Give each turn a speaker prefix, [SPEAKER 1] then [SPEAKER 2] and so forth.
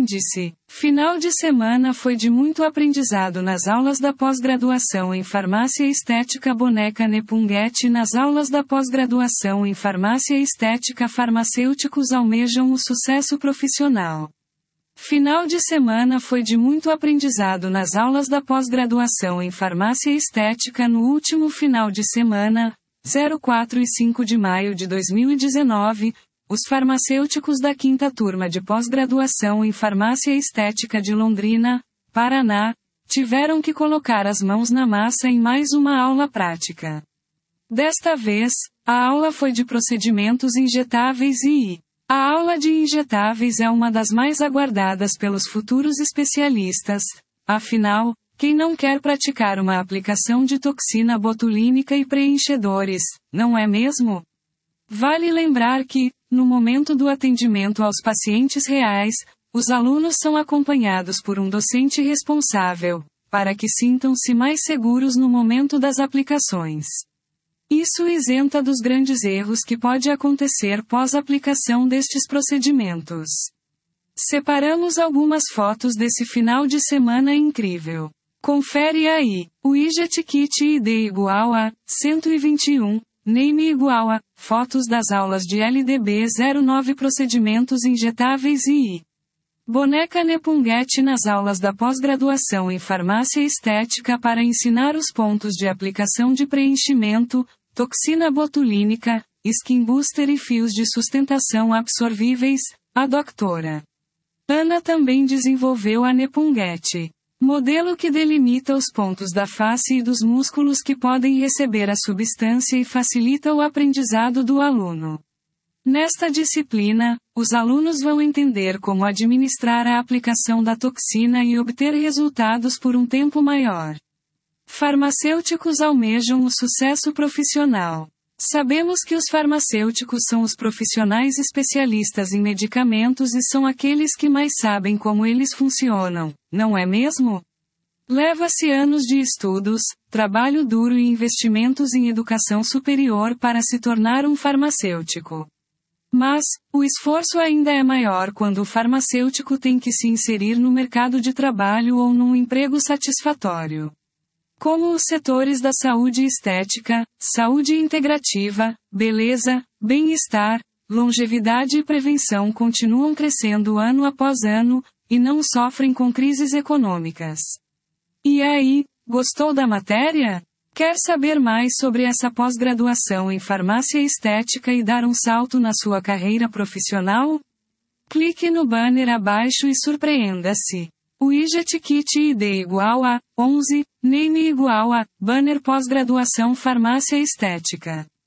[SPEAKER 1] Apêndice. Final de semana foi de muito aprendizado nas aulas da pós-graduação em Farmácia Estética Boneca Nepunguete. Nas aulas da pós-graduação em Farmácia Estética, farmacêuticos almejam o sucesso profissional. Final de semana foi de muito aprendizado nas aulas da pós-graduação em Farmácia Estética no último final de semana, 04 e 5 de maio de 2019, os farmacêuticos da 5ª turma de pós-graduação em Farmácia Estética de Londrina, Paraná, tiveram que colocar as mãos na massa em mais uma aula prática. Desta vez, a aula foi de procedimentos injetáveis e a aula de injetáveis é uma das mais aguardadas pelos futuros especialistas, afinal, quem não quer praticar uma aplicação de toxina botulínica e preenchedores, não é mesmo? Vale lembrar que, no momento do atendimento aos pacientes reais, os alunos são acompanhados por um docente responsável, para que sintam-se mais seguros no momento das aplicações. Isso isenta dos grandes erros que pode acontecer pós-aplicação destes procedimentos. Separamos algumas fotos desse final de semana incrível. Confere aí. O Ijet Kit ID igual a 121, name igual a fotos das aulas de LDB 09 procedimentos injetáveis e Boneca Nepunguete nas aulas da pós-graduação em Farmácia Estética para ensinar os pontos de aplicação de preenchimento, toxina botulínica, skin booster e fios de sustentação absorvíveis. A doutora Ana também desenvolveu a Nepunguete, modelo que delimita os pontos da face e dos músculos que podem receber a substância e facilita o aprendizado do aluno. Nesta disciplina, os alunos vão entender como administrar a aplicação da toxina e obter resultados por um tempo maior. Farmacêuticos almejam o sucesso profissional. Sabemos que os farmacêuticos são os profissionais especialistas em medicamentos e são aqueles que mais sabem como eles funcionam, não é mesmo? Leva-se anos de estudos, trabalho duro e investimentos em educação superior para se tornar um farmacêutico. Mas, o esforço ainda é maior quando o farmacêutico tem que se inserir no mercado de trabalho ou num emprego satisfatório. Como os setores da saúde estética, saúde integrativa, beleza, bem-estar, longevidade e prevenção continuam crescendo ano após ano, e não sofrem com crises econômicas. E aí, gostou da matéria? Quer saber mais sobre essa pós-graduação em farmácia estética e dar um salto na sua carreira profissional? Clique no banner abaixo e surpreenda-se. O Ijet Kit ID igual a 11, name igual a banner pós-graduação farmácia estética.